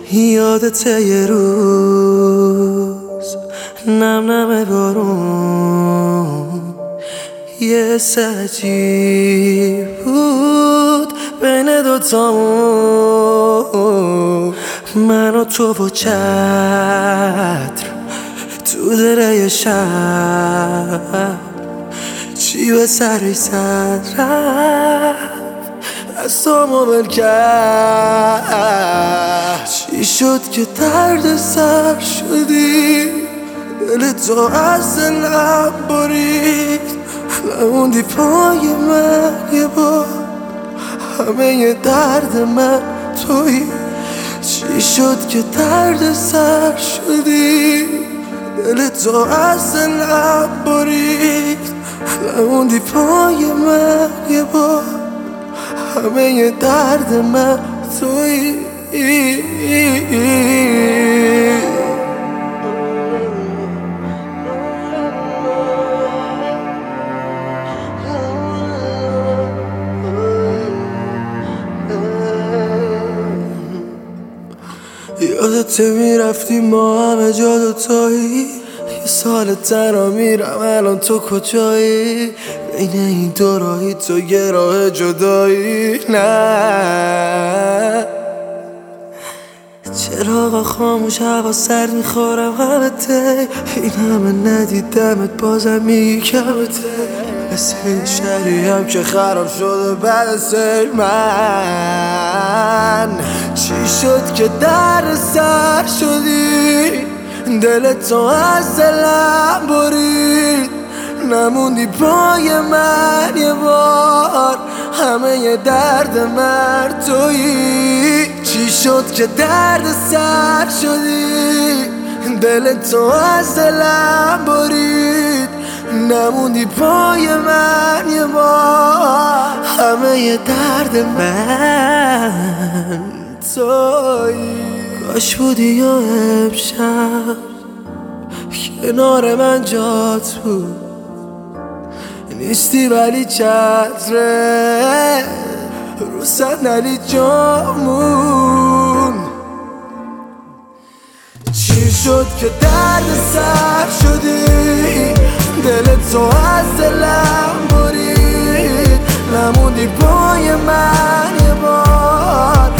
یادته یه روز نم نم بارون یه عجیب بود بین دوتامون، من و تو و چتر تو دره شب، چی به سری سر رفت از تو مبل کرد. چی شد که درد سر شدی، دل تو از دلم برید، نموندی پای من یه بار، همه درد من تویی. چی شد که درد سر شدی، دل تو از دلم برید، نموندی پای من یه بار، همه درد من تویی. یادته میرفتی ما همه جا دوتایی، یه سال تنها میرم الان تو کجایی، بین این دو راهی تو یه راه جدایی. نه چراغا خاموش، هوا سرد، میخورم غمته، این همه ندیدمت بازم میگی کمته، مثل این شهری هم که خراب شده بعد از سیر من. چی شد که در سر شدی، دل تو از دلم برید، نموندی پای من یه بار، همه درد من تویی. چی شد که درد سر شدی، دل تو از دلم برید، نموندی پای من یه بار، همه درد من تویی. کاش بودی یا امشب کنار من جات بود، نیستی ولی چتره رو صندلی جامون. چی شد که درد سر شدی، دل تو از دلم برید، نموندی پای من یه بار،